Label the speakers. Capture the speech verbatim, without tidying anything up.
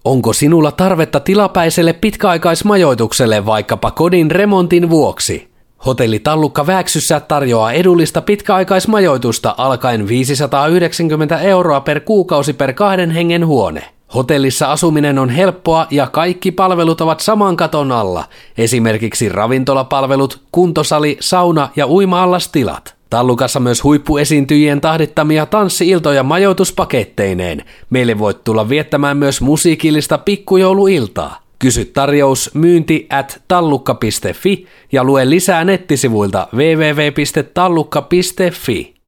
Speaker 1: Onko sinulla tarvetta tilapäiselle pitkäaikaismajoitukselle vaikkapa kodin remontin vuoksi? Hotelli Tallukka Vääksyssä tarjoaa edullista pitkäaikaismajoitusta alkaen viisisataayhdeksänkymmentä euroa per kuukausi per kahden hengen huone. Hotellissa asuminen on helppoa ja kaikki palvelut ovat saman katon alla, esimerkiksi ravintolapalvelut, kuntosali, sauna ja uima-allastilat. Tallukassa myös huippuesiintyjien tahdittamia tanssi-iltoja majoituspaketteineen. Meille voit tulla viettämään myös musiikillista pikkujouluiltaa. Kysy tarjous myynti at tallukka piste fi ja lue lisää nettisivuilta double-u double-u double-u piste tallukka piste fi.